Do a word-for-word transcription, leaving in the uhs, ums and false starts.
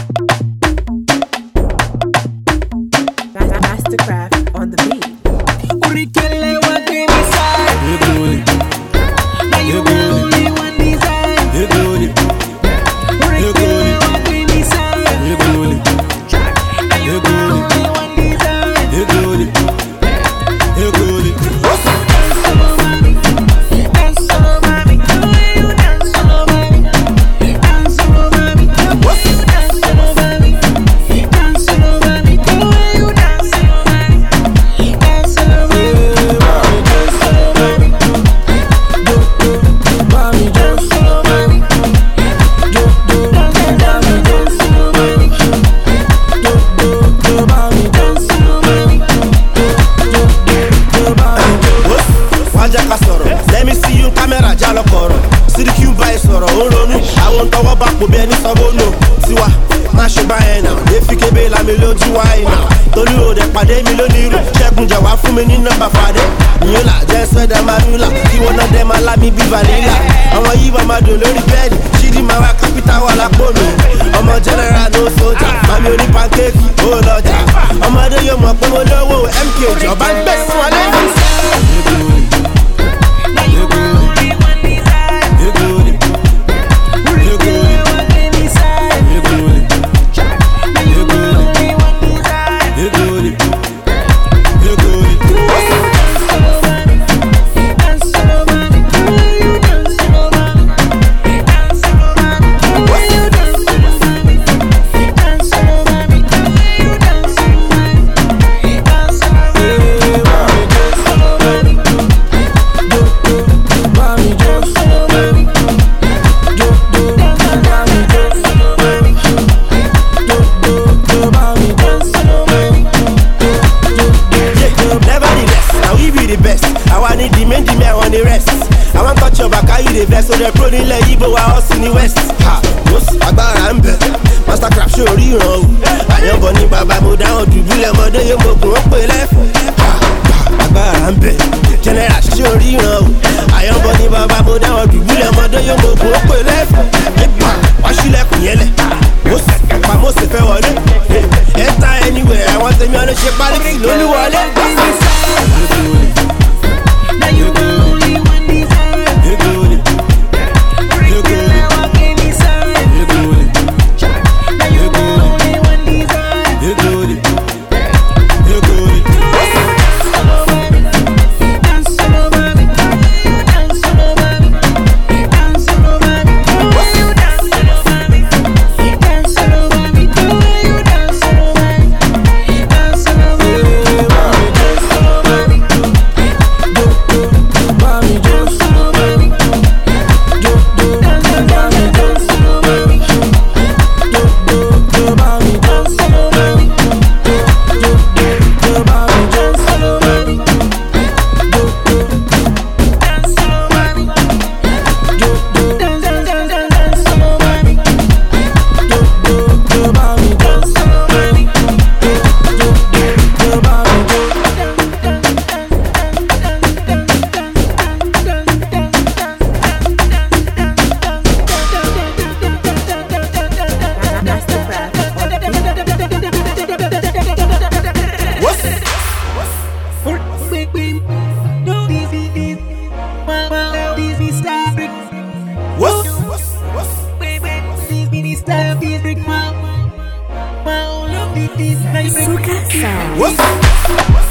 Mastercraft on the beat. Let me see you camera jalo koro. See the cube by soro olonu. I want to back po be ni sabono. Tiwa ma se ba e na. E fi kebe la me loju wa ina. Tolu o de pade mi loniru. Segun je wa fún mi ni number fade. Yin la je so de marula. Ki wona de ma la mi bi vanilla. Àwọn yi ba ma do lórí bed. Chidi ma wa capital wa la po mi. Ọmọ general no soldier. Mami oni pancake o lọjà. Ọmọdé yo mo pe mo lówó M K ìjọba gbé sí wọn lẹ́yìn. I want touch your back, I you the best. So they're pro in the Igbo, I us in the West. Ha, most agbára ń bẹ. Mastercraft show ríran o. Àyànbọ̀ ní bàbá mo dáhùn dùbúlẹ̀ mọ́dé yóò mọ̀ kún ó pè lẹ́fọ̀. Ha, agbára ń bẹ. General show ríran o. Àyànbọ̀ ní bàbá mo dáhùn dùbúlẹ̀ mọ́dé yóò mọ̀ kún ó pè lẹ́fọ̀. Nípa wá sílẹ̀kùn yẹn lẹ̀. Mo sì pa mo sì fẹ́ wọlé. Enter anywhere, àwọn tèmi ọ̀nà ṣe parí sí lólúwọlé. What's